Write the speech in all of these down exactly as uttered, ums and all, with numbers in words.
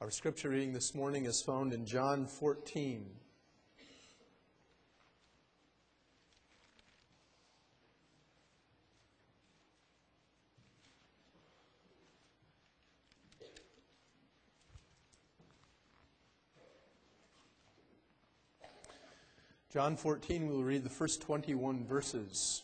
Our scripture reading this morning is found in John fourteen. John fourteen, we'll read the first twenty-one verses.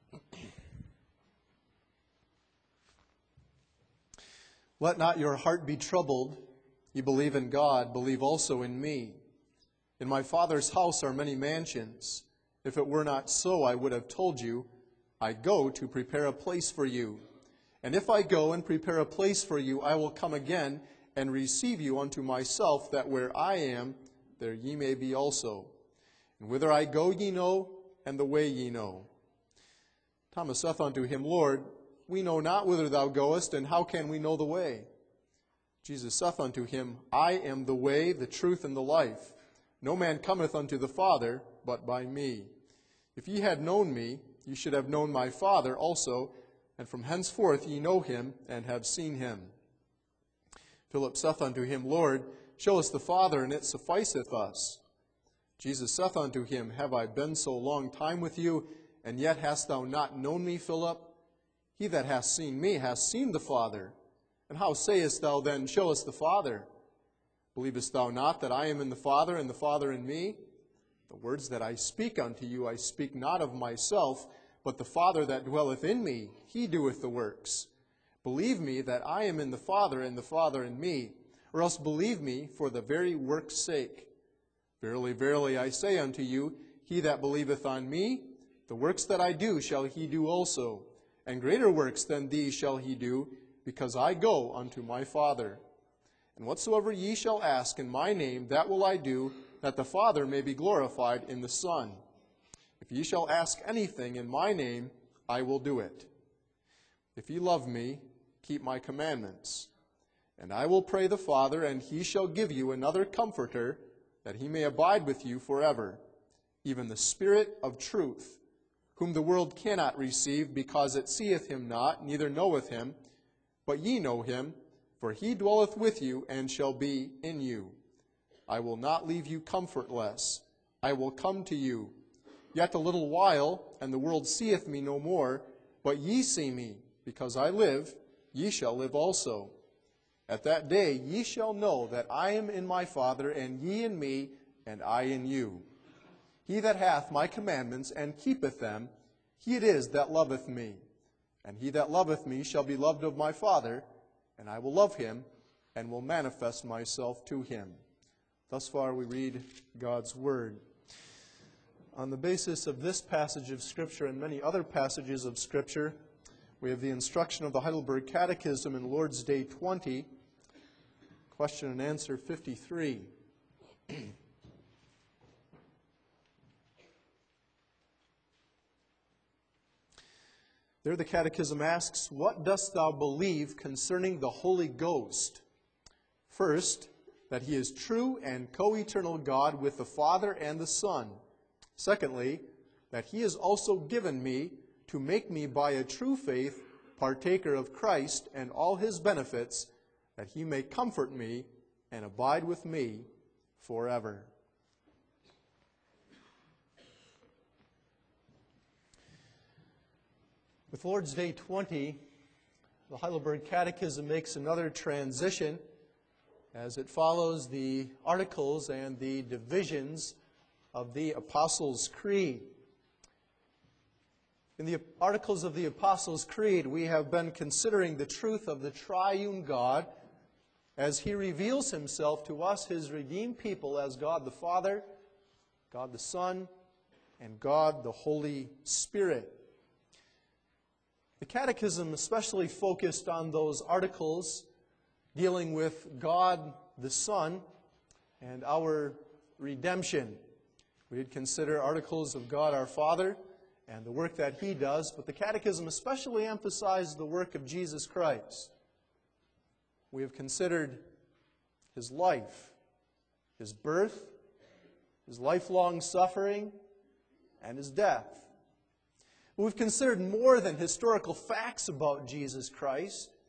Let not your heart be troubled. You believe in God, believe also in me. In my Father's house are many mansions. If it were not so, I would have told you, I go to prepare a place for you. And if I go and prepare a place for you, I will come again and receive you unto myself, that where I am, there ye may be also. And whither I go ye know, and the way ye know. Thomas saith unto him, Lord, we know not whither thou goest, and how can we know the way? Jesus saith unto him, I am the way, the truth, and the life. No man cometh unto the Father, but by me. If ye had known me, ye should have known my Father also, and from henceforth ye know him, and have seen him. Philip saith unto him, Lord, show us the Father, and it sufficeth us. Jesus saith unto him, Have I been so long time with you, and yet hast thou not known me, Philip? He that hath seen me hath seen the Father. And how sayest thou then, Show us the Father? Believest thou not that I am in the Father, and the Father in me? The words that I speak unto you, I speak not of myself, but the Father that dwelleth in me, he doeth the works. Believe me that I am in the Father, and the Father in me, or else believe me for the very work's sake. Verily, verily, I say unto you, he that believeth on me, the works that I do shall he do also, and greater works than these shall he do, because I go unto my Father. And whatsoever ye shall ask in my name, that will I do, that the Father may be glorified in the Son. If ye shall ask anything in my name, I will do it. If ye love me, keep my commandments. And I will pray the Father, and he shall give you another Comforter, that he may abide with you forever, even the Spirit of truth, whom the world cannot receive, because it seeth him not, neither knoweth him. But ye know him, for he dwelleth with you, and shall be in you. I will not leave you comfortless. I will come to you. Yet a little while, and the world seeth me no more, but ye see me, because I live, ye shall live also. At that day ye shall know that I am in my Father, and ye in me, and I in you. He that hath my commandments, and keepeth them, he it is that loveth me. And he that loveth me shall be loved of my Father, and I will love him, and will manifest myself to him. Thus far we read God's Word. On the basis of this passage of Scripture and many other passages of Scripture, we have the instruction of the Heidelberg Catechism in Lord's Day twenty, question and answer fifty-three. There the Catechism asks, What dost thou believe concerning the Holy Ghost? First, that he is true and co-eternal God with the Father and the Son. Secondly, that he is also given me to make me by a true faith partaker of Christ and all his benefits, that he may comfort me and abide with me forever. With Lord's Day twenty, the Heidelberg Catechism makes another transition as it follows the articles and the divisions of the Apostles' Creed. In the articles of the Apostles' Creed, we have been considering the truth of the triune God as he reveals himself to us, his redeemed people, as God the Father, God the Son, and God the Holy Spirit. The Catechism especially focused on those articles dealing with God the Son and our redemption. We did consider articles of God our Father and the work that he does, but the Catechism especially emphasized the work of Jesus Christ. We have considered his life, his birth, his lifelong suffering, and his death. We've considered more than historical facts about Jesus Christ.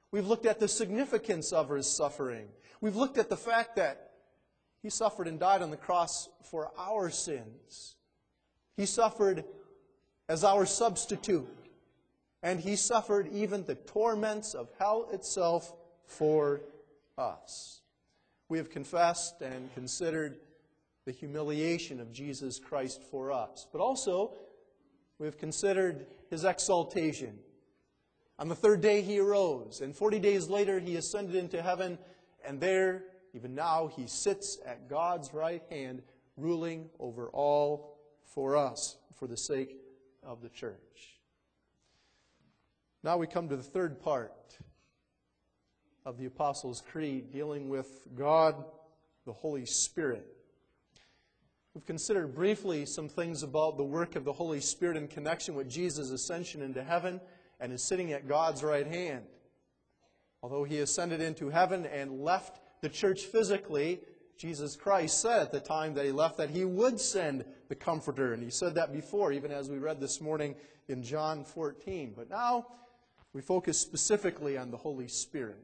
We've looked at the significance of his suffering. We've looked at the fact that he suffered and died on the cross for our sins. He suffered as our substitute. And he suffered even the torments of hell itself for us. We have confessed and considered the humiliation of Jesus Christ for us. But also, we have considered his exaltation. On the third day he arose, and forty days later he ascended into heaven, and there, even now, he sits at God's right hand, ruling over all for us, for the sake of the church. Now we come to the third part of the Apostles' Creed, dealing with God, the Holy Spirit. We've considered briefly some things about the work of the Holy Spirit in connection with Jesus' ascension into heaven and is sitting at God's right hand. Although he ascended into heaven and left the church physically, Jesus Christ said at the time that he left that he would send the Comforter. And he said that before, even as we read this morning in John fourteen. But now we focus specifically on the Holy Spirit.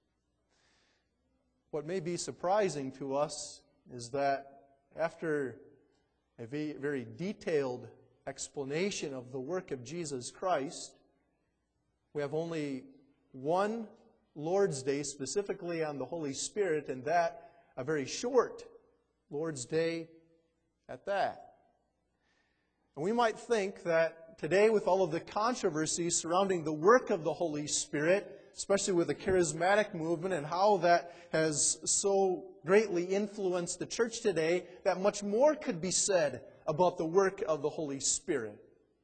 What may be surprising to us is that after a very detailed explanation of the work of Jesus Christ, we have only one Lord's Day specifically on the Holy Spirit, and that a very short Lord's Day at that. And we might think that today, with all of the controversy surrounding the work of the Holy Spirit, especially with the charismatic movement and how that has so greatly influenced the church today, that much more could be said about the work of the Holy Spirit.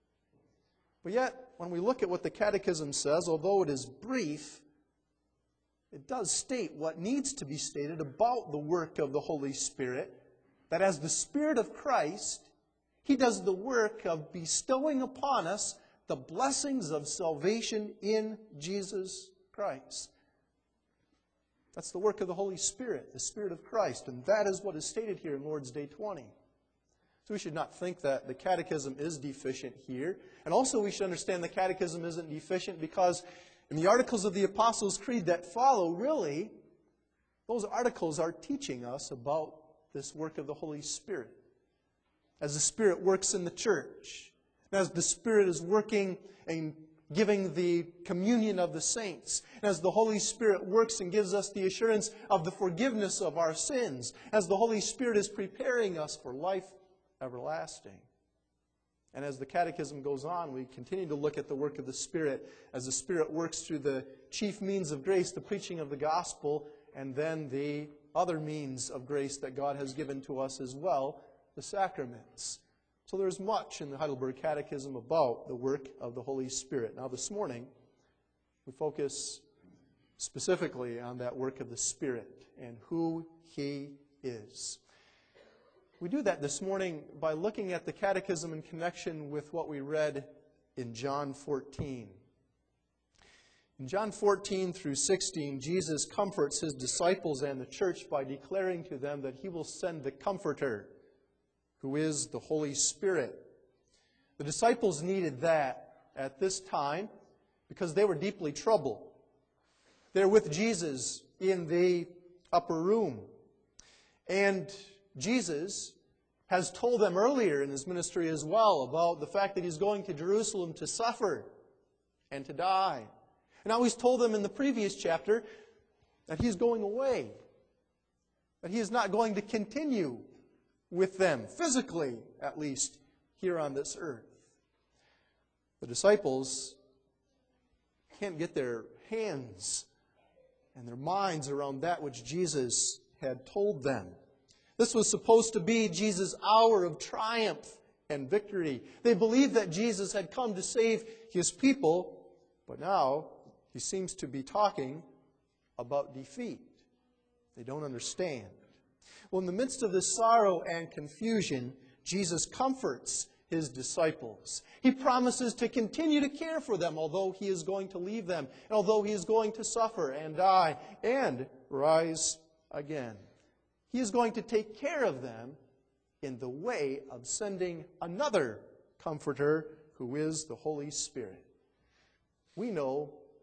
But yet, when we look at what the Catechism says, although it is brief, it does state what needs to be stated about the work of the Holy Spirit, that as the Spirit of Christ, he does the work of bestowing upon us the blessings of salvation in Jesus Christ. That's the work of the Holy Spirit, the Spirit of Christ, and that is what is stated here in Lord's Day twenty. So we should not think that the Catechism is deficient here. And also we should understand the Catechism isn't deficient because in the articles of the Apostles' Creed that follow, really, those articles are teaching us about this work of the Holy Spirit. As the Spirit works in the church, as the Spirit is working and giving the communion of the saints, as the Holy Spirit works and gives us the assurance of the forgiveness of our sins, as the Holy Spirit is preparing us for life everlasting. And as the Catechism goes on, we continue to look at the work of the Spirit as the Spirit works through the chief means of grace, the preaching of the gospel, and then the other means of grace that God has given to us as well, the sacraments. So there's much in the Heidelberg Catechism about the work of the Holy Spirit. Now this morning, we focus specifically on that work of the Spirit and who He is. We do that this morning by looking at the Catechism in connection with what we read in John fourteen. In John fourteen through sixteen, Jesus comforts His disciples and the church by declaring to them that He will send the Comforter, who is the Holy Spirit. The disciples needed that at this time because they were deeply troubled. They're with Jesus in the upper room. And Jesus has told them earlier in His ministry as well about the fact that He's going to Jerusalem to suffer and to die. And now He's told them in the previous chapter that He's going away, that He is not going to continue with them, physically at least, here on this earth. The disciples can't get their hands and their minds around that which Jesus had told them. This was supposed to be Jesus' hour of triumph and victory. They believed that Jesus had come to save His people, but now He seems to be talking about defeat. They don't understand. Well, in the midst of this sorrow and confusion, Jesus comforts His disciples. He promises to continue to care for them, although He is going to leave them, and although He is going to suffer and die and rise again. He is going to take care of them in the way of sending another Comforter, who is the Holy Spirit. We know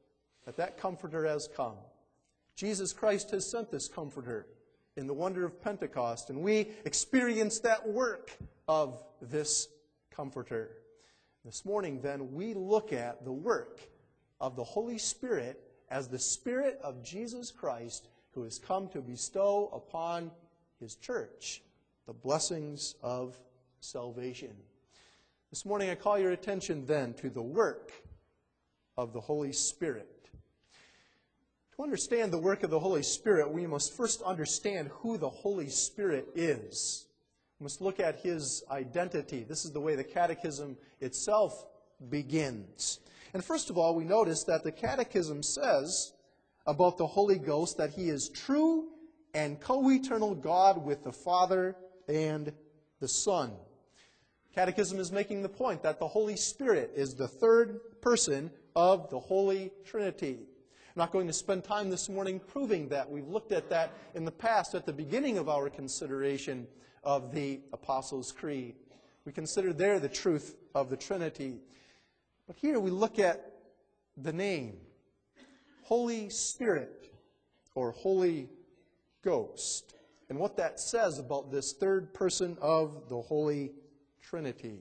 that that Comforter has come. Jesus Christ has sent this Comforter in the wonder of Pentecost, and we experience that work of this Comforter. This morning, then, we look at the work of the Holy Spirit as the Spirit of Jesus Christ who has come to bestow upon His church the blessings of salvation. This morning I call your attention then to the work of the Holy Spirit. To understand the work of the Holy Spirit, we must first understand who the Holy Spirit is. We must look at His identity. This is the way the Catechism itself begins. And first of all, we notice that the Catechism says about the Holy Ghost that He is true and co-eternal God with the Father and the Son. Catechism is making the point that the Holy Spirit is the third person of the Holy Trinity. I'm not going to spend time this morning proving that. We've looked at that in the past at the beginning of our consideration of the Apostles' Creed. We considered there the truth of the Trinity. But here we look at the name, Holy Spirit, or Holy Ghost, and what that says about this third person of the Holy Trinity.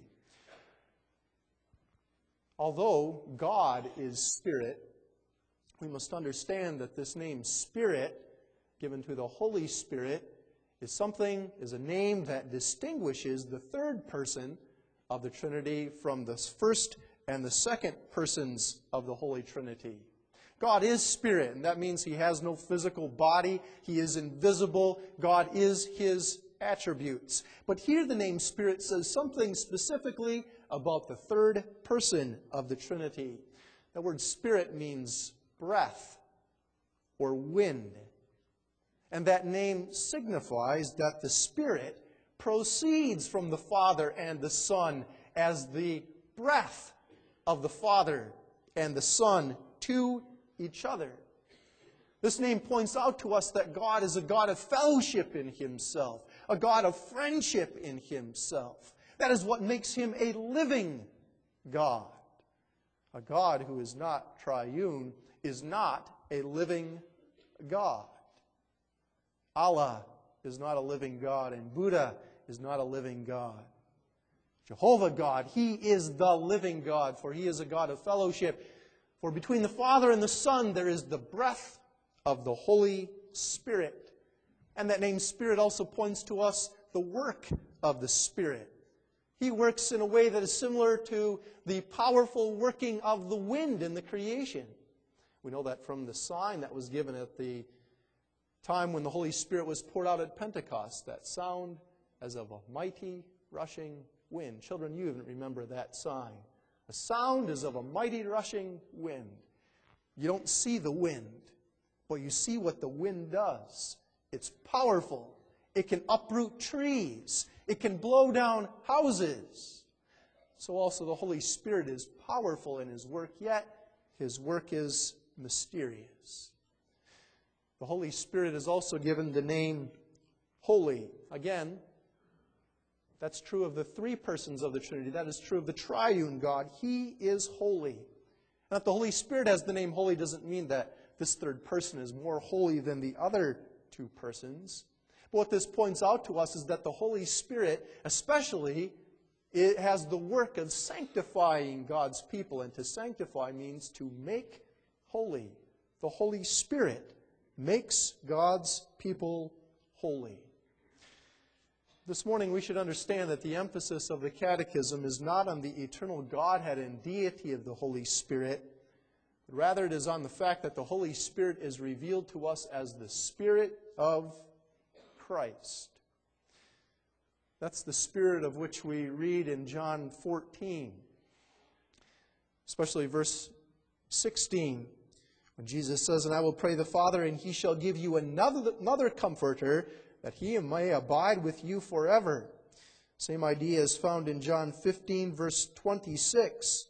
Although God is Spirit, we must understand that this name Spirit, given to the Holy Spirit, is something, is a name that distinguishes the third person of the Trinity from the first and the second persons of the Holy Trinity. God is Spirit, and that means He has no physical body. He is invisible. God is His attributes. But here the name Spirit says something specifically about the third person of the Trinity. The word Spirit means breath or wind. And that name signifies that the Spirit proceeds from the Father and the Son as the breath of the Father and the Son to each other. This name points out to us that God is a God of fellowship in Himself, a God of friendship in Himself. That is what makes Him a living God. A God who is not triune is not a living God. Allah is not a living God, and Buddha is not a living God. Jehovah God, He is the living God, for He is a God of fellowship. For between the Father and the Son there is the breath of the Holy Spirit. And that name Spirit also points to us the work of the Spirit. He works in a way that is similar to the powerful working of the wind in the creation. We know that from the sign that was given at the time when the Holy Spirit was poured out at Pentecost, that sound as of a mighty rushing wind. Children, you even remember that sign. A sound as of a mighty rushing wind. You don't see the wind, but you see what the wind does. It's powerful. It can uproot trees. It can blow down houses. So also the Holy Spirit is powerful in His work, yet His work is mysterious. The Holy Spirit is also given the name Holy. Again, that's true of the three persons of the Trinity. That is true of the triune God. He is holy. And that the Holy Spirit has the name Holy doesn't mean that this third person is more holy than the other two persons. But what this points out to us is that the Holy Spirit, especially, it has the work of sanctifying God's people. And to sanctify means to make holy. The Holy Spirit makes God's people holy. This morning we should understand that the emphasis of the Catechism is not on the eternal Godhead and deity of the Holy Spirit, but rather it is on the fact that the Holy Spirit is revealed to us as the Spirit of Christ. That's the Spirit of which we read in John fourteen, especially verse sixteen. When Jesus says, "And I will pray the Father, and He shall give you another, another Comforter, that He may abide with you forever." Same idea is found in John fifteen, verse twenty-six.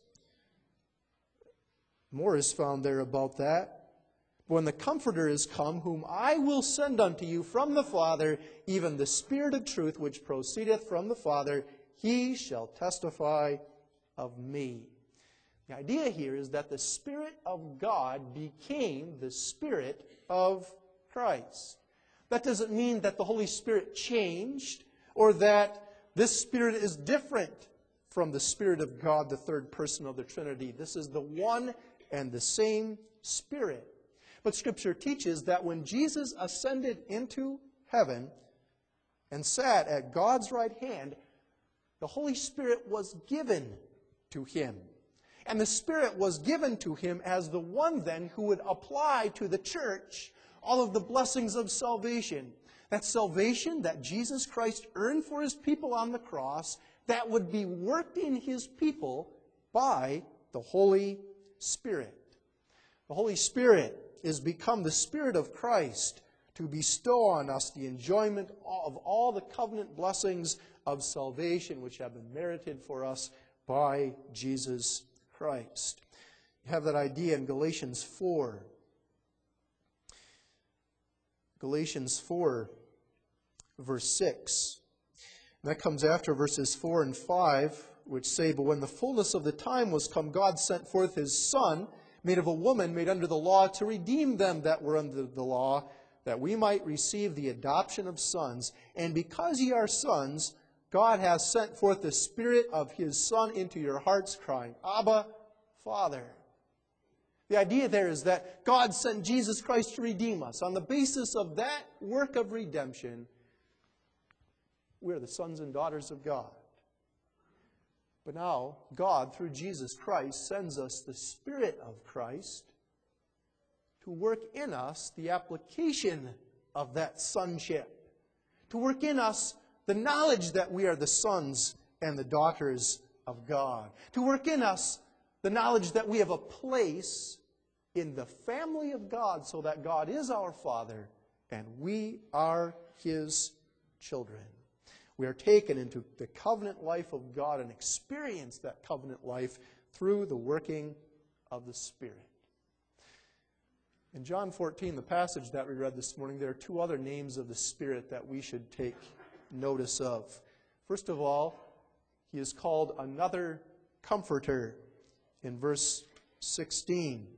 More is found there about that. "When the Comforter is come, whom I will send unto you from the Father, even the Spirit of truth, which proceedeth from the Father, He shall testify of me." The idea here is that the Spirit of God became the Spirit of Christ. That doesn't mean that the Holy Spirit changed or that this Spirit is different from the Spirit of God, the third person of the Trinity. This is the one and the same Spirit. But Scripture teaches that when Jesus ascended into heaven and sat at God's right hand, the Holy Spirit was given to him. And the Spirit was given to him as the one then who would apply to the church all of the blessings of salvation. That salvation that Jesus Christ earned for his people on the cross, that would be worked in his people by the Holy Spirit. The Holy Spirit is become the Spirit of Christ to bestow on us the enjoyment of all the covenant blessings of salvation which have been merited for us by Jesus Christ. You have that idea in Galatians four. Galatians four, verse six. And that comes after verses four and five, which say, "But when the fullness of the time was come, God sent forth his Son, made of a woman, made under the law, to redeem them that were under the law, that we might receive the adoption of sons. And because ye are sons, God hath sent forth the Spirit of his Son into your hearts, crying, Abba, Father." The idea there is that God sent Jesus Christ to redeem us. On the basis of that work of redemption, we are the sons and daughters of God. But now, God, through Jesus Christ, sends us the Spirit of Christ to work in us the application of that sonship, to work in us the knowledge that we are the sons and the daughters of God, to work in us the knowledge that we have a place in the family of God so that God is our Father and we are his children. We are taken into the covenant life of God and experience that covenant life through the working of the Spirit. In John fourteen, the passage that we read this morning, there are two other names of the Spirit that we should take notice of. First of all, he is called another Comforter in verse sixteen.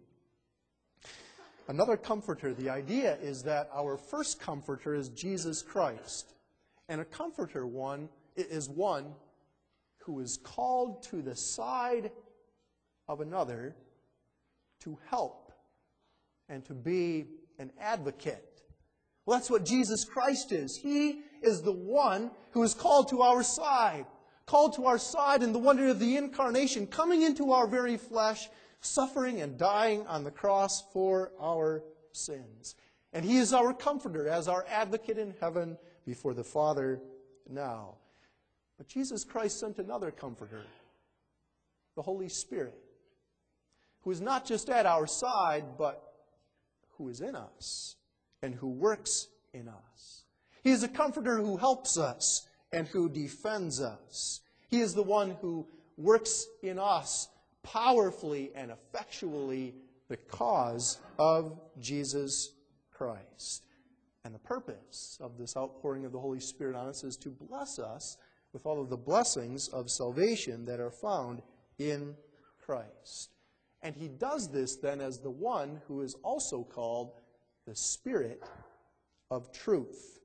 Another Comforter. The idea is that our first Comforter is Jesus Christ. And a Comforter one is one who is called to the side of another to help and to be an advocate. Well, that's what Jesus Christ is. He is the one who is called to our side. Called to our side in the wonder of the incarnation, coming into our very flesh, suffering and dying on the cross for our sins. And he is our comforter as our advocate in heaven before the Father now. But Jesus Christ sent another comforter, the Holy Spirit, who is not just at our side, but who is in us and who works in us. He is a comforter who helps us and who defends us. He is the one who works in us powerfully and effectually because of Jesus Christ. And the purpose of this outpouring of the Holy Spirit on us is to bless us with all of the blessings of salvation that are found in Christ. And he does this then as the one who is also called the Spirit of truth.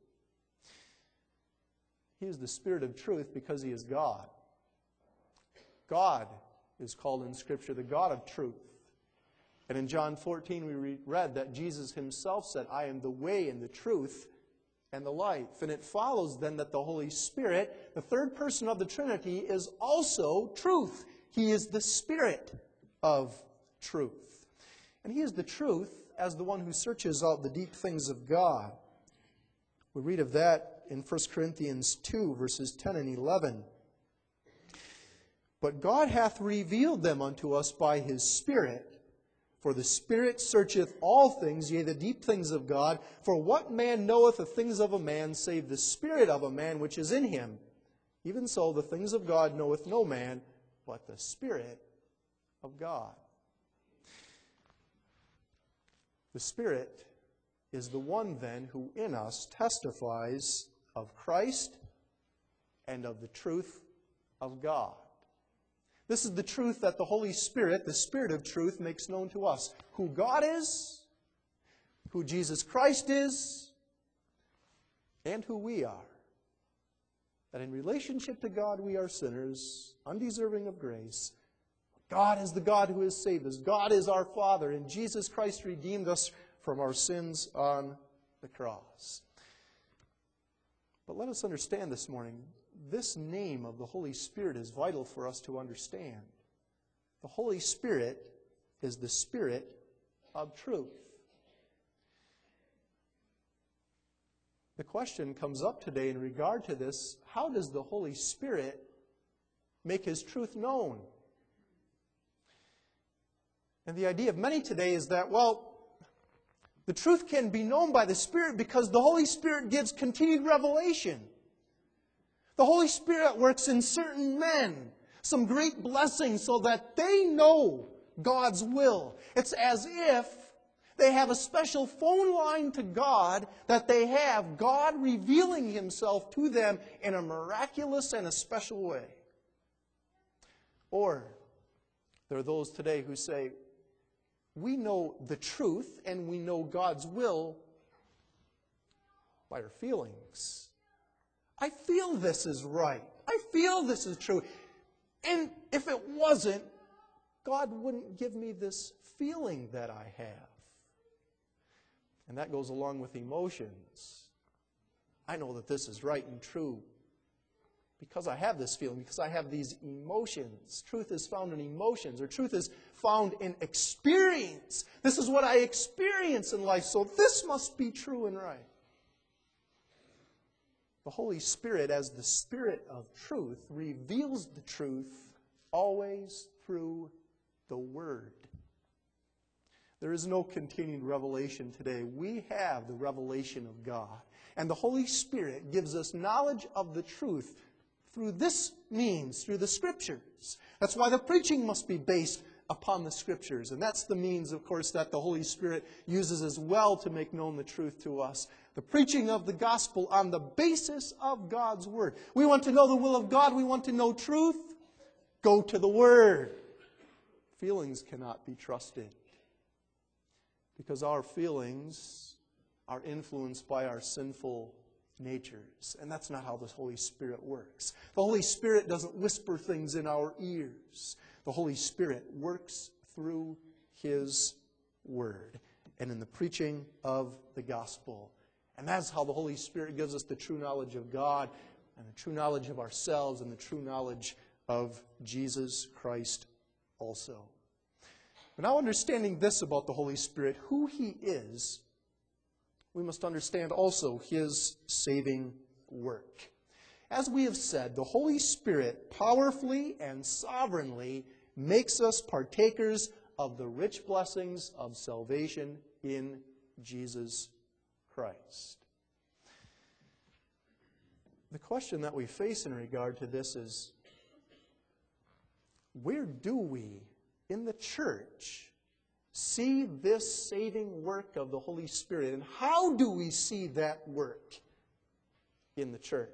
He is the Spirit of truth because he is God. God is called in Scripture the God of truth. And in John fourteen we read that Jesus himself said, "I am the way and the truth and the life." And it follows then that the Holy Spirit, the third person of the Trinity, is also truth. He is the Spirit of truth. And he is the truth as the one who searches out the deep things of God. We read of that in First Corinthians two, verses ten and eleven. "But God hath revealed them unto us by his Spirit. For the Spirit searcheth all things, yea, the deep things of God. For what man knoweth the things of a man, save the Spirit of a man which is in him? Even so, the things of God knoweth no man, but the Spirit of God." The Spirit is the one then who in us testifies of Christ and of the truth of God. This is the truth that the Holy Spirit, the Spirit of truth, makes known to us. Who God is, who Jesus Christ is, and who we are. That in relationship to God we are sinners, undeserving of grace. God is the God who has saved us. God is our Father, and Jesus Christ redeemed us from our sins on the cross. But let us understand this morning, this name of the Holy Spirit is vital for us to understand. The Holy Spirit is the Spirit of truth. The question comes up today in regard to this: how does the Holy Spirit make His truth known? And the idea of many today is that, well, the truth can be known by the Spirit because the Holy Spirit gives continued revelation. The Holy Spirit works in certain men some great blessings so that they know God's will. It's as if they have a special phone line to God, that they have God revealing Himself to them in a miraculous and a special way. Or there are those today who say, we know the truth and we know God's will by our feelings. I feel this is right. I feel this is true. And if it wasn't, God wouldn't give me this feeling that I have. And that goes along with emotions. I know that this is right and true because I have this feeling, because I have these emotions. Truth is found in emotions, or truth is found in experience. This is what I experience in life, so this must be true and right. The Holy Spirit, as the Spirit of truth, reveals the truth always through the Word. There is no continued revelation today. We have the revelation of God. And the Holy Spirit gives us knowledge of the truth through this means, through the Scriptures. That's why the preaching must be based upon the Scriptures. And that's the means, of course, that the Holy Spirit uses as well to make known the truth to us. The preaching of the gospel on the basis of God's Word. We want to know the will of God. We want to know truth. Go to the Word. Feelings cannot be trusted, because our feelings are influenced by our sinful natures. And that's not how the Holy Spirit works. The Holy Spirit doesn't whisper things in our ears. The Holy Spirit works through His Word and in the preaching of the gospel. And that's how the Holy Spirit gives us the true knowledge of God and the true knowledge of ourselves and the true knowledge of Jesus Christ also. But now, understanding this about the Holy Spirit, who He is, we must understand also His saving work. As we have said, the Holy Spirit powerfully and sovereignly makes us partakers of the rich blessings of salvation in Jesus Christ. The question that we face in regard to this is, where do we in the church see this saving work of the Holy Spirit? And how do we see that work in the church?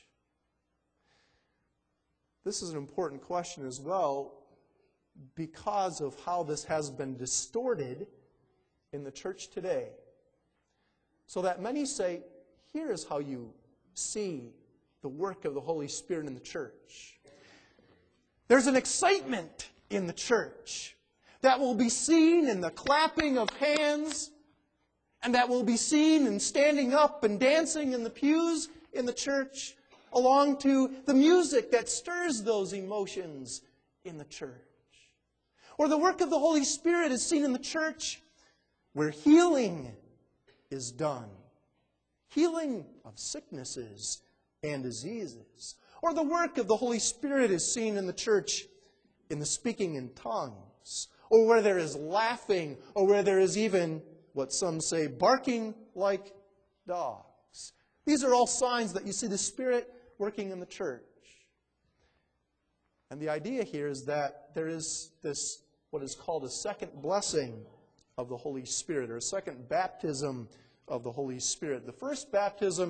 This is an important question as well, because of how this has been distorted in the church today. So that many say, here's how you see the work of the Holy Spirit in the church. There's an excitement in the church that will be seen in the clapping of hands, and that will be seen in standing up and dancing in the pews in the church, along to the music that stirs those emotions in the church. Or the work of the Holy Spirit is seen in the church where healing is done. Healing of sicknesses and diseases. Or the work of the Holy Spirit is seen in the church in the speaking in tongues, or where there is laughing, or where there is even, what some say, barking like dogs. These are all signs that you see the Spirit working in the church. And the idea here is that there is this, what is called a second blessing of the Holy Spirit, or a second baptism of the Holy Spirit. The first baptism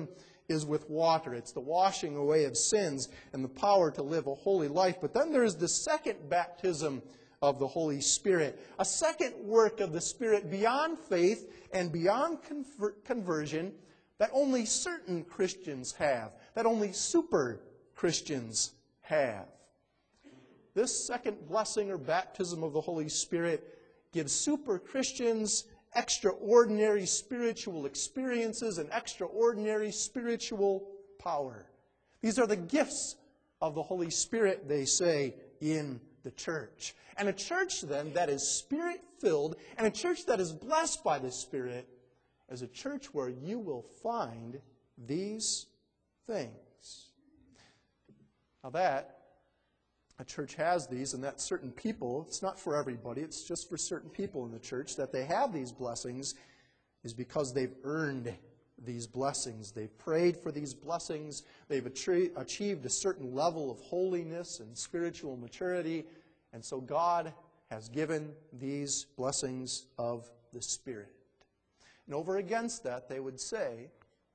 is with water. It's the washing away of sins and the power to live a holy life. But then there is the second baptism of the Holy Spirit, a second work of the Spirit beyond faith and beyond conver- conversion that only certain Christians have, that only super Christians have. This second blessing or baptism of the Holy Spirit gives super Christians extraordinary spiritual experiences and extraordinary spiritual power. These are the gifts of the Holy Spirit, they say, in the church. And a church, then, that is Spirit-filled, and a church that is blessed by the Spirit, is a church where you will find these things. Now that a church has these, and that certain people, it's not for everybody, it's just for certain people in the church, that they have these blessings, is because they've earned these blessings. They've prayed for these blessings. They've achieved a certain level of holiness and spiritual maturity. And so God has given these blessings of the Spirit. And over against that, they would say,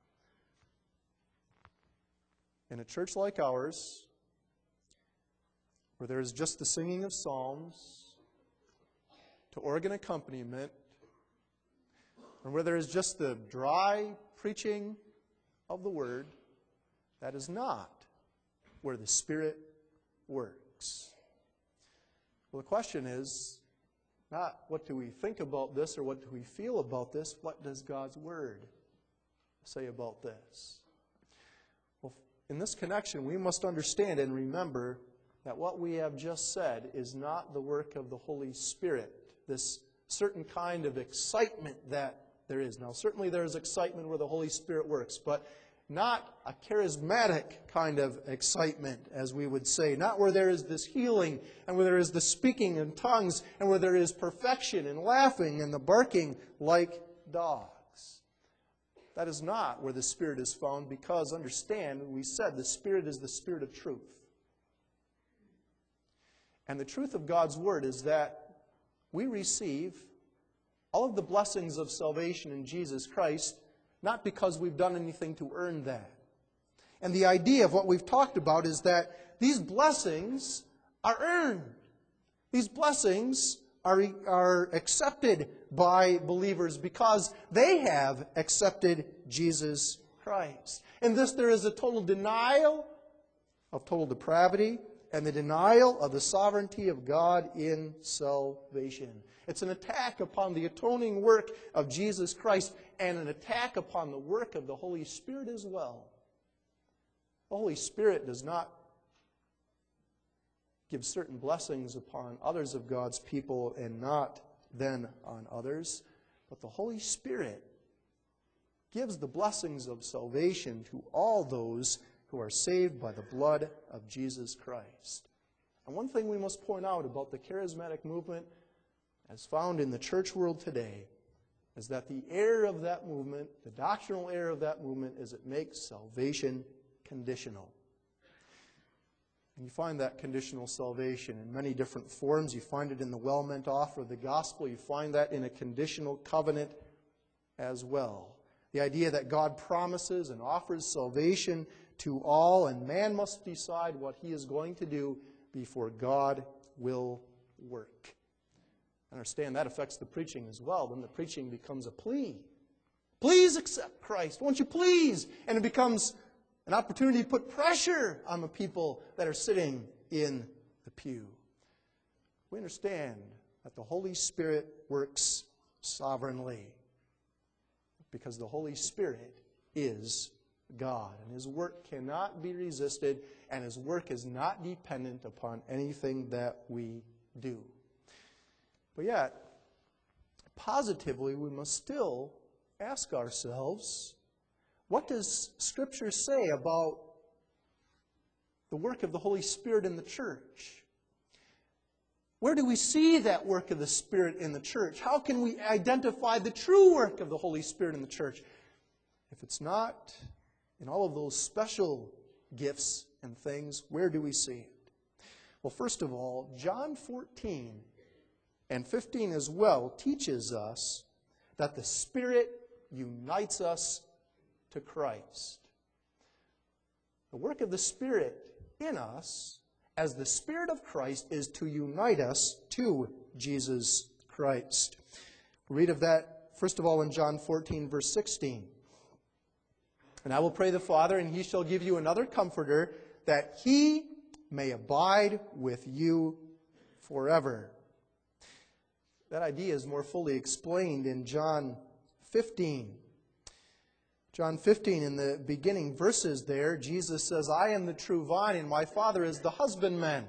in a church like ours, where there is just the singing of psalms, to organ accompaniment, and where there is just the dry preaching of the Word, that is not where the Spirit works. Well, the question is not what do we think about this or what do we feel about this, what does God's Word say about this? Well, in this connection, we must understand and remember that what we have just said is not the work of the Holy Spirit, this certain kind of excitement that there is. Now, certainly there is excitement where the Holy Spirit works, but not a charismatic kind of excitement, as we would say. Not where there is this healing, and where there is the speaking in tongues, and where there is perfection and laughing and the barking like dogs. That is not where the Spirit is found, because, understand, we said the Spirit is the Spirit of truth. And the truth of God's Word is that we receive all of the blessings of salvation in Jesus Christ, not because we've done anything to earn that. And the idea of what we've talked about is that these blessings are earned. These blessings are, are accepted by believers because they have accepted Jesus Christ. In this there is a total denial of total depravity and the denial of the sovereignty of God in salvation. It's an attack upon the atoning work of Jesus Christ and an attack upon the work of the Holy Spirit as well. The Holy Spirit does not give certain blessings upon others of God's people and not then on others, but the Holy Spirit gives the blessings of salvation to all those who are saved by the blood of Jesus Christ. And one thing we must point out about the charismatic movement as found in the church world today is that the error of that movement, the doctrinal error of that movement, is it makes salvation conditional. And you find that conditional salvation in many different forms. You find it in the well-meant offer of the gospel. You find that in a conditional covenant as well. The idea that God promises and offers salvation to all, and man must decide what he is going to do before God will work. Understand that affects the preaching as well. Then the preaching becomes a plea. Please accept Christ. Won't you please? And it becomes an opportunity to put pressure on the people that are sitting in the pew. We understand that the Holy Spirit works sovereignly because the Holy Spirit is God, and His work cannot be resisted, and His work is not dependent upon anything that we do. But yet, positively, we must still ask ourselves, what does Scripture say about the work of the Holy Spirit in the church? Where do we see that work of the Spirit in the church? How can we identify the true work of the Holy Spirit in the church? If it's not in all of those special gifts and things, where do we see it? Well, first of all, John fourteen and fifteen as well teaches us that the Spirit unites us to Christ. The work of the Spirit in us, as the Spirit of Christ, is to unite us to Jesus Christ. We read of that, first of all, in John fourteen, verse sixteen. And I will pray the Father, and He shall give you another Comforter, that He may abide with you forever. That idea is more fully explained in John fifteen. John fifteen, in the beginning verses there, Jesus says, I am the true vine, and my Father is the husbandman.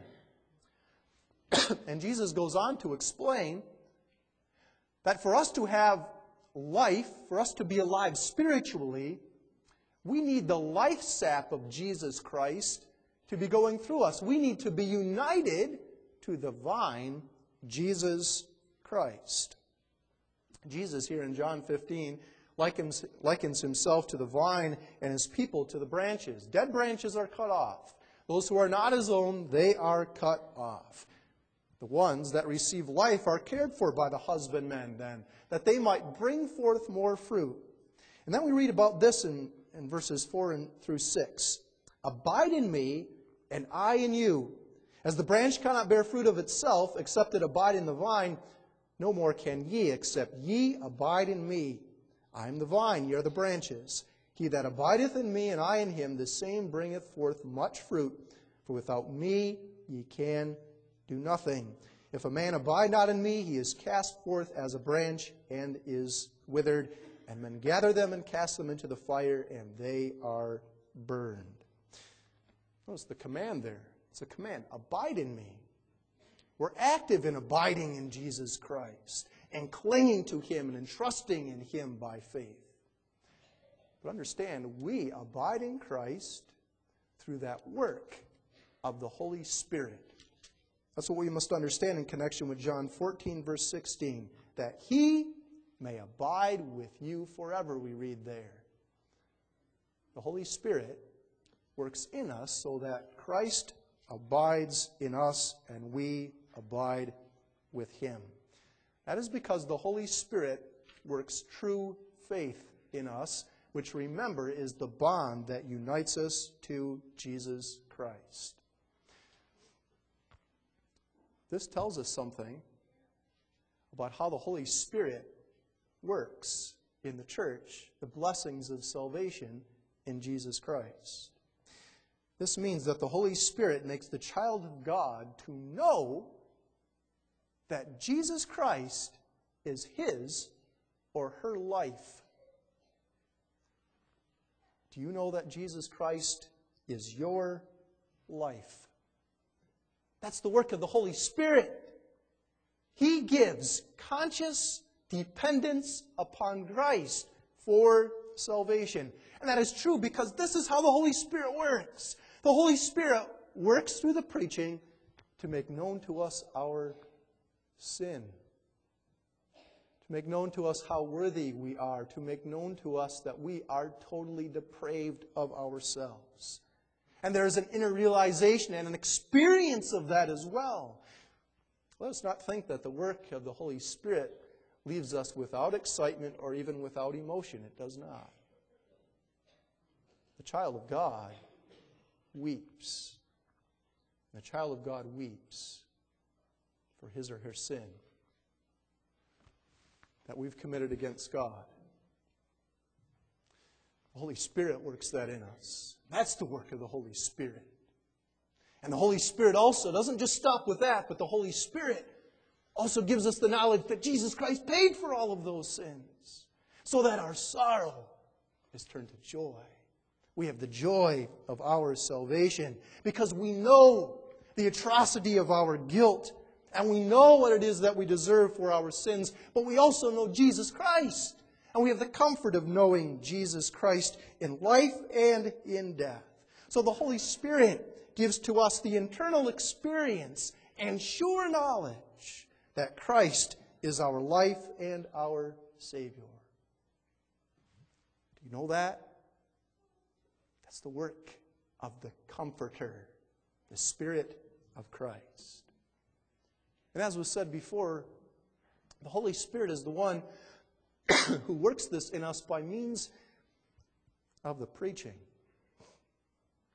And Jesus goes on to explain that for us to have life, for us to be alive spiritually, we need the life sap of Jesus Christ to be going through us. We need to be united to the vine, Jesus Christ. Jesus here in John fifteen likens, likens himself to the vine and his people to the branches. Dead branches are cut off. Those who are not his own, they are cut off. The ones that receive life are cared for by the husbandmen then, that they might bring forth more fruit. And then we read about this in, in verses four and through six. Abide in me, and I in you. As the branch cannot bear fruit of itself, except it abide in the vine, no more can ye, except ye abide in me. I am the vine, ye are the branches. He that abideth in me, and I in him, the same bringeth forth much fruit. For without me ye can do nothing. If a man abide not in me, he is cast forth as a branch, and is withered. And men gather them and cast them into the fire, and they are burned. Notice the command there. It's a command. Abide in me. We're active in abiding in Jesus Christ and clinging to Him and entrusting in Him by faith. But understand, we abide in Christ through that work of the Holy Spirit. That's what we must understand in connection with John fourteen, verse sixteen. That He may abide with you forever, we read there. The Holy Spirit works in us so that Christ abides in us and we abide with Him. That is because the Holy Spirit works true faith in us, which, remember, is the bond that unites us to Jesus Christ. This tells us something about how the Holy Spirit works in the church, the blessings of salvation in Jesus Christ. This means that the Holy Spirit makes the child of God to know that Jesus Christ is his or her life. Do you know that Jesus Christ is your life? That's the work of the Holy Spirit. He gives conscious dependence upon Christ for salvation. And that is true because this is how the Holy Spirit works. The Holy Spirit works through the preaching to make known to us our sin. To make known to us how worthy we are. To make known to us that we are totally depraved of ourselves. And there is an inner realization and an experience of that as well. Let us not think that the work of the Holy Spirit leaves us without excitement or even without emotion. It does not. The child of God weeps. The child of God weeps for his or her sin that we've committed against God. The Holy Spirit works that in us. That's the work of the Holy Spirit. And the Holy Spirit also doesn't just stop with that, but the Holy Spirit also gives us the knowledge that Jesus Christ paid for all of those sins, so that our sorrow is turned to joy. We have the joy of our salvation because we know the atrocity of our guilt, and we know what it is that we deserve for our sins, but we also know Jesus Christ. And we have the comfort of knowing Jesus Christ in life and in death. So the Holy Spirit gives to us the internal experience and sure knowledge that Christ is our life and our Savior. Do you know that? That's the work of the Comforter, the Spirit of Christ. And as was said before, the Holy Spirit is the one who works this in us by means of the preaching.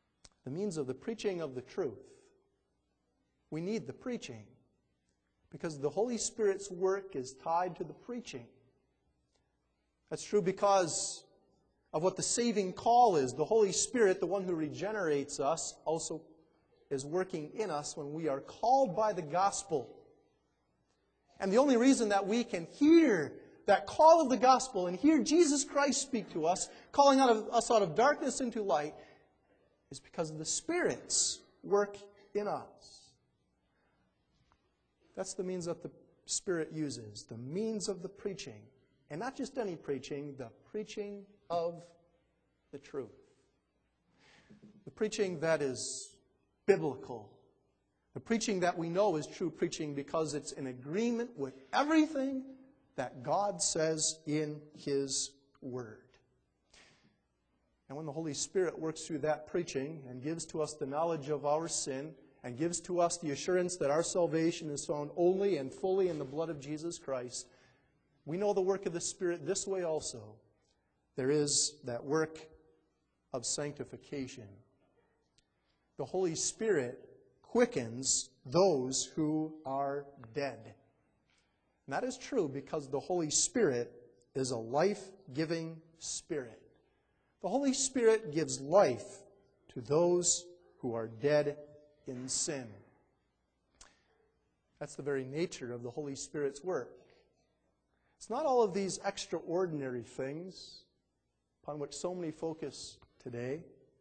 the means of the preaching of the truth. We need the preaching because the Holy Spirit's work is tied to the preaching. That's true because of what the saving call is. The Holy Spirit, the one who regenerates us, also is working in us when we are called by the gospel. And the only reason that we can hear that call of the gospel and hear Jesus Christ speak to us, calling out of, us out of darkness into light, is because of the Spirit's work in us. That's the means that the Spirit uses, the means of the preaching. And not just any preaching, the preaching of the truth. The preaching that is biblical. The preaching that we know is true preaching because it's in agreement with everything that God says in His Word. And when the Holy Spirit works through that preaching and gives to us the knowledge of our sin and gives to us the assurance that our salvation is found only and fully in the blood of Jesus Christ, we know the work of the Spirit this way also. There is that work of sanctification. The Holy Spirit quickens those who are dead. And that is true because the Holy Spirit is a life-giving Spirit. The Holy Spirit gives life to those who are dead in sin. That's the very nature of the Holy Spirit's work. It's not all of these extraordinary things upon which so many focus today.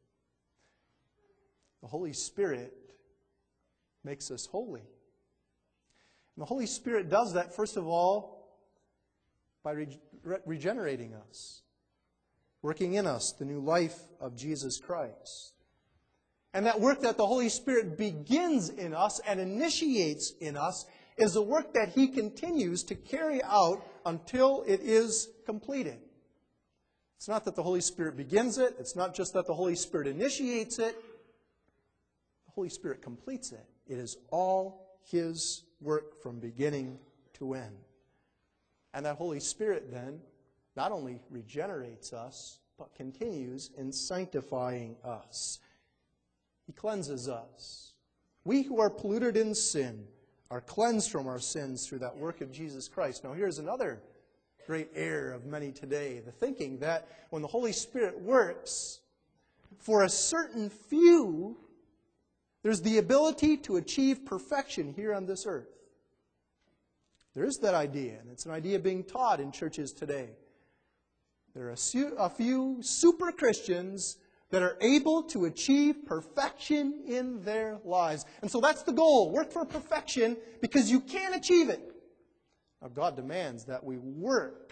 The Holy Spirit makes us holy. And the Holy Spirit does that, first of all, by re- re- regenerating us, working in us the new life of Jesus Christ. And that work that the Holy Spirit begins in us and initiates in us is a work that He continues to carry out until it is completed. It's not that the Holy Spirit begins it. It's not just that the Holy Spirit initiates it. The Holy Spirit completes it. It is all His work from beginning to end. And that Holy Spirit then not only regenerates us, but continues in sanctifying us. He cleanses us. We who are polluted in sin are cleansed from our sins through that work of Jesus Christ. Now here's another great error of many today, the thinking that when the Holy Spirit works, for a certain few, there's the ability to achieve perfection here on this earth. There is that idea, and it's an idea being taught in churches today. There are a few super Christians that are able to achieve perfection in their lives. And so that's the goal. Work for perfection because you can't achieve it. Now God demands that we work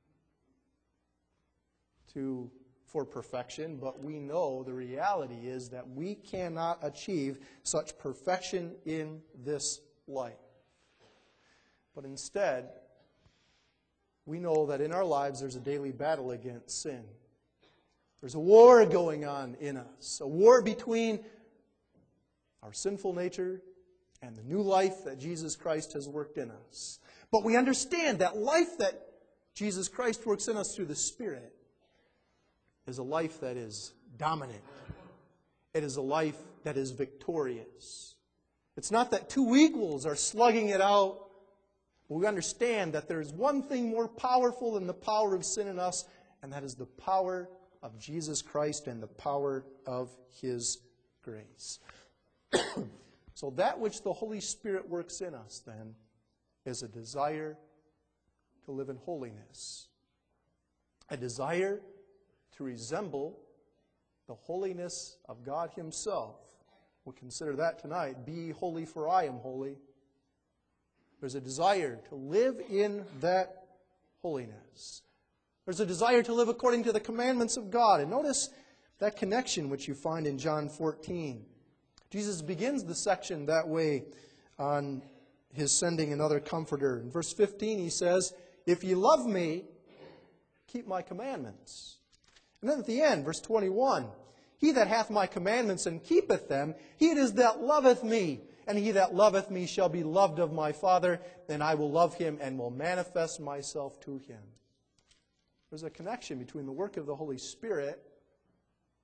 to for perfection, but we know the reality is that we cannot achieve such perfection in this life. But instead, we know that in our lives there's a daily battle against sin. There's a war going on in us, a war between our sinful nature and the new life that Jesus Christ has worked in us. But we understand that life that Jesus Christ works in us through the Spirit is a life that is dominant. It is a life that is victorious. It's not that two equals are slugging it out. We understand that there is one thing more powerful than the power of sin in us, and that is the power of Jesus Christ and the power of His grace. So that which the Holy Spirit works in us, then, is a desire to live in holiness. A desire to resemble the holiness of God Himself. We'll consider that tonight. Be ye holy, for I am holy. There's a desire to live in that holiness. There's a desire to live according to the commandments of God. And notice that connection which you find in John fourteen. Jesus begins the section that way on His sending another comforter. In verse fifteen He says, "If ye love me, keep my commandments." And then at the end, verse twenty-one, "He that hath my commandments and keepeth them, he it is that loveth me. And he that loveth me shall be loved of my Father, and I will love him and will manifest myself to him." There's a connection between the work of the Holy Spirit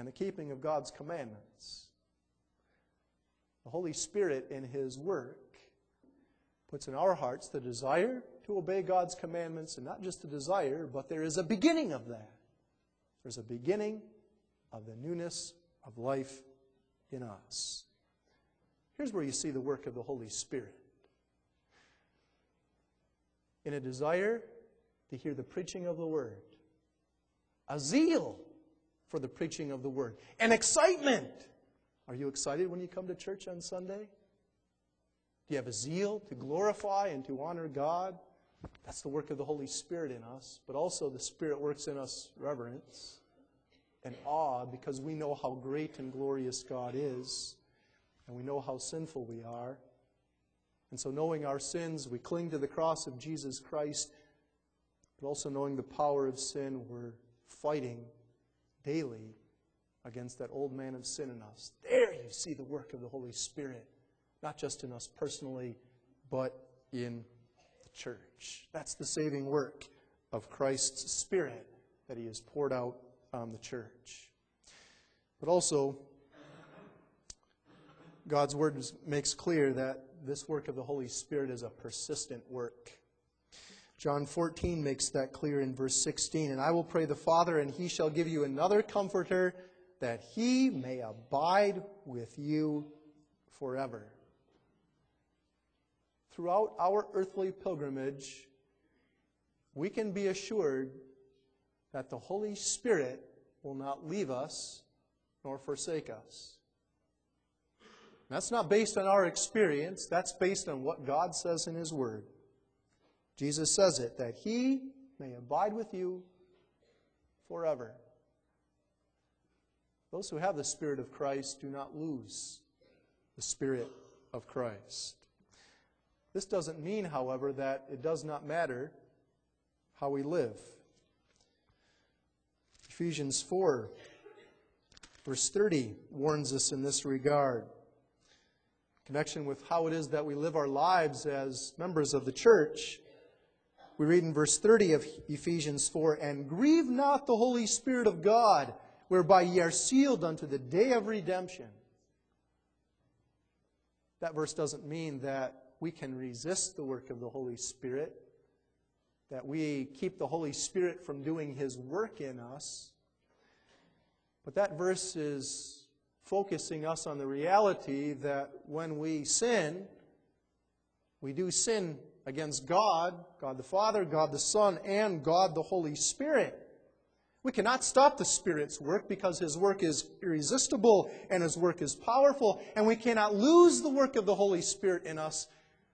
and the keeping of God's commandments. The Holy Spirit in His work puts in our hearts the desire to obey God's commandments, and not just a desire, but there is a beginning of that. There's a beginning of the newness of life in us. Here's where you see the work of the Holy Spirit. In a desire to hear the preaching of the Word, a zeal for the preaching of the Word, an excitement. Are you excited when you come to church on Sunday? Do you have a zeal to glorify and to honor God? That's the work of the Holy Spirit in us. But also the Spirit works in us reverence and awe, because we know how great and glorious God is, and we know how sinful we are. And so knowing our sins, we cling to the cross of Jesus Christ, but also knowing the power of sin, we're fighting daily against that old man of sin in us. There you see the work of the Holy Spirit, not just in us personally, but in the church. That's the saving work of Christ's Spirit that He has poured out on the church. But also, God's Word makes clear that this work of the Holy Spirit is a persistent work. John fourteen makes that clear in verse sixteen. And I will pray the Father, and He shall give you another Comforter, that He may abide with you forever. Throughout our earthly pilgrimage, we can be assured that the Holy Spirit will not leave us nor forsake us. That's not based on our experience. That's based on what God says in His Word. Jesus says it, that He may abide with you forever. Those who have the Spirit of Christ do not lose the Spirit of Christ. This doesn't mean, however, that it does not matter how we live. Ephesians four, verse thirty, warns us in this regard. In connection with how it is that we live our lives as members of the church, we read in verse thirty of Ephesians four, and grieve not the Holy Spirit of God, whereby ye are sealed unto the day of redemption. That verse doesn't mean that we can resist the work of the Holy Spirit, that we keep the Holy Spirit from doing His work in us. But that verse is focusing us on the reality that when we sin, we do sin against God, God the Father, God the Son, and God the Holy Spirit. We cannot stop the Spirit's work because His work is irresistible and His work is powerful, and we cannot lose the work of the Holy Spirit in us.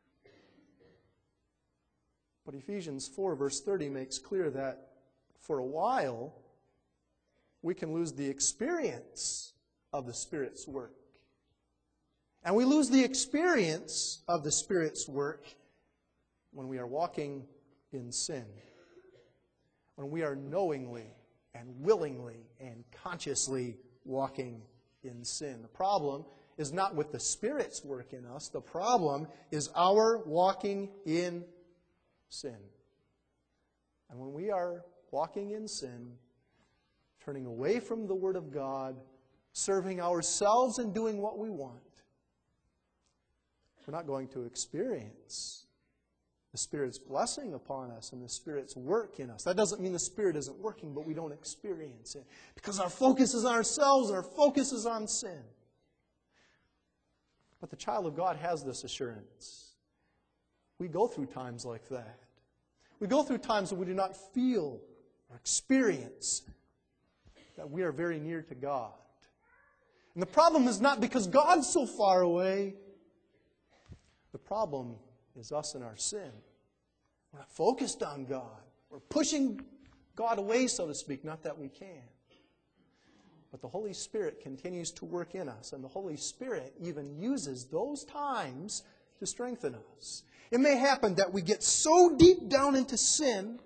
But Ephesians four, verse thirty makes clear that for a while we can lose the experience of the Spirit's work. And we lose the experience of the Spirit's work when we are walking in sin, when we are knowingly and willingly and consciously walking in sin. The problem is not with the Spirit's work in us. The problem is our walking in sin. And when we are walking in sin, turning away from the Word of God, serving ourselves and doing what we want, we're not going to experience the Spirit's blessing upon us and the Spirit's work in us. That doesn't mean the Spirit isn't working, but we don't experience it because our focus is on ourselves and our focus is on sin. But the child of God has this assurance. We go through times like that. We go through times when we do not feel or experience that we are very near to God. And the problem is not because God's so far away. The problem is us and our sin. We're not focused on God. We're pushing God away, so to speak, not that we can. But the Holy Spirit continues to work in us, and the Holy Spirit even uses those times to strengthen us. It may happen that we get so deep down into sin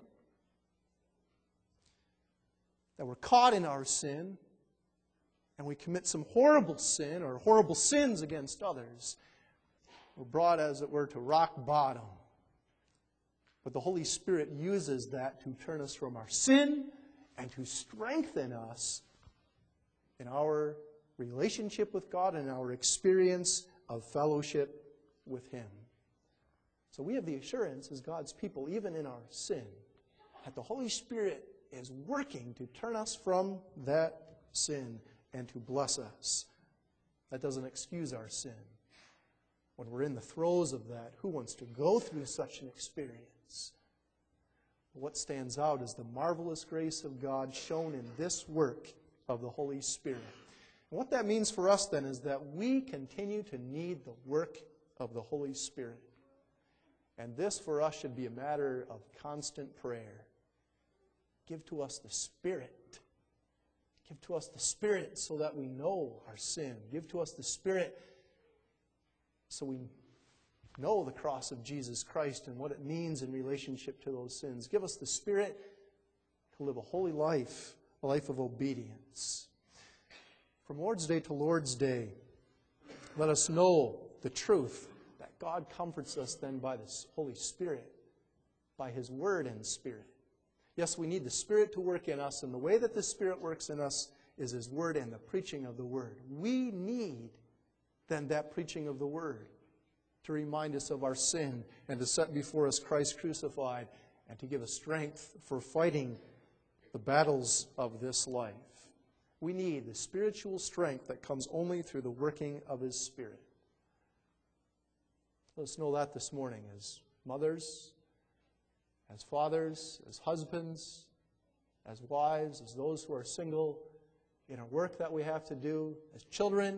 that we're caught in our sin and we commit some horrible sin or horrible sins against others. We're brought, as it were, to rock bottom. But the Holy Spirit uses that to turn us from our sin and to strengthen us in our relationship with God and our experience of fellowship with Him. So we have the assurance as God's people, even in our sin, that the Holy Spirit is working to turn us from that sin and to bless us. That doesn't excuse our sin. When we're in the throes of that, who wants to go through such an experience? What stands out is the marvelous grace of God shown in this work of the Holy Spirit. And what that means for us then is that we continue to need the work of the Holy Spirit. And this for us should be a matter of constant prayer. Give to us the Spirit. Give to us the Spirit so that we know our sin. Give to us the Spirit so we know the cross of Jesus Christ and what it means in relationship to those sins. Give us the Spirit to live a holy life, a life of obedience. From Lord's Day to Lord's Day, let us know the truth that God comforts us then by the Holy Spirit, by His Word and Spirit. Yes, we need the Spirit to work in us, and the way that the Spirit works in us is His Word and the preaching of the Word. We need then that preaching of the Word to remind us of our sin and to set before us Christ crucified and to give us strength for fighting the battles of this life. We need the spiritual strength that comes only through the working of His Spirit. Let us know that this morning as mothers, as fathers, as husbands, as wives, as those who are single, in our work that we have to do, as children.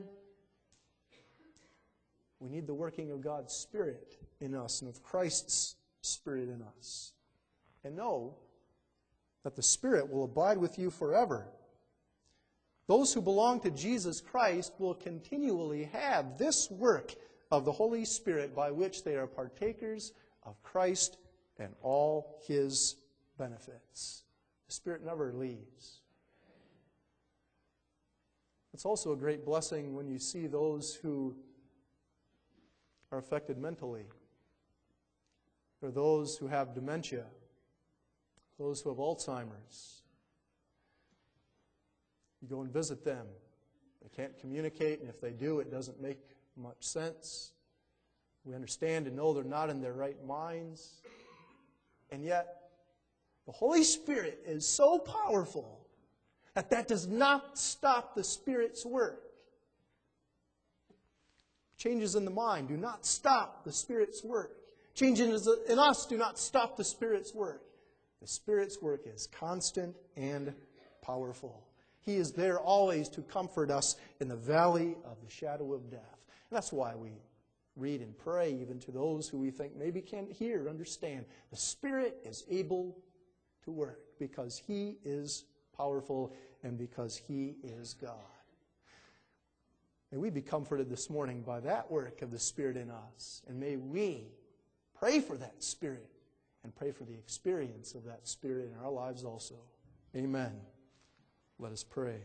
We need the working of God's Spirit in us and of Christ's Spirit in us. And know that the Spirit will abide with you forever. Those who belong to Jesus Christ will continually have this work of the Holy Spirit by which they are partakers of Christ and all His benefits. The Spirit never leaves. It's also a great blessing when you see those who are affected mentally, or those who have dementia, those who have Alzheimer's. You go and visit them. They can't communicate, and if they do, it doesn't make much sense. We understand and know they're not in their right minds. And yet, the Holy Spirit is so powerful that that does not stop the Spirit's work. Changes in the mind do not stop the Spirit's work. Changes in us do not stop the Spirit's work. The Spirit's work is constant and powerful. He is there always to comfort us in the valley of the shadow of death. And that's why we read and pray even to those who we think maybe can't hear, understand. The Spirit is able to work because He is powerful and because He is God. May we be comforted this morning by that work of the Spirit in us. And may we pray for that Spirit and pray for the experience of that Spirit in our lives also. Amen. Let us pray.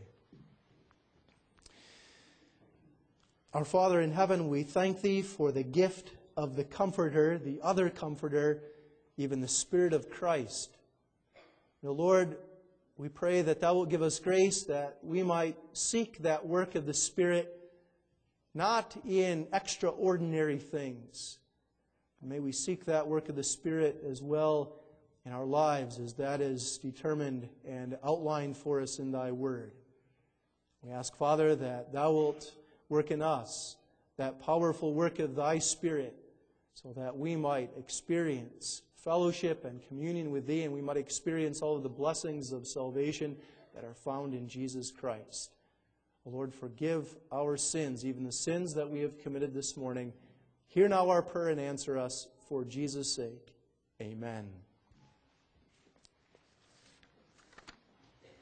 Our Father in heaven, we thank Thee for the gift of the Comforter, the other Comforter, even the Spirit of Christ. Now, Lord, we pray that Thou wilt give us grace that we might seek that work of the Spirit not in extraordinary things. May we seek that work of the Spirit as well in our lives as that is determined and outlined for us in Thy Word. We ask, Father, that Thou wilt work in us that powerful work of Thy Spirit so that we might experience fellowship and communion with Thee and we might experience all of the blessings of salvation that are found in Jesus Christ. O Lord, forgive our sins, even the sins that we have committed this morning. Hear now our prayer and answer us for Jesus' sake. Amen.